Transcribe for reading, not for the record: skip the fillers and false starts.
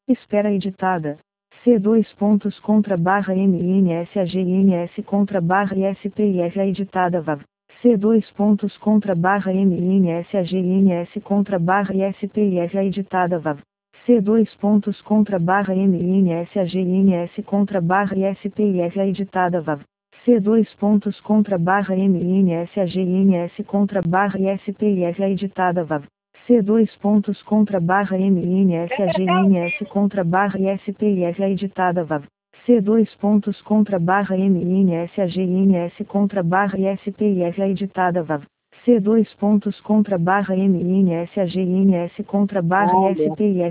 Espera editada. C dois pontos contra barra MINSAGINS contra barra ISPIF editada VAV. C dois pontos contra barra MINSAGINS contra barra ISPIF editada VAV. C dois pontos contra barra MINSAGINS contra barra ISPIF editada VAV. C dois pontos contra barra MINSAGINS contra barra ISPIF editada VAV. C dois pontos contra barra MINSAGINS contra barra ISPIF editada VAV. C dois pontos contra barra MINSAGINS contra barra ISPIF editada VAV. C dois pontos contra barra MINSAGINS contra barra ISPIF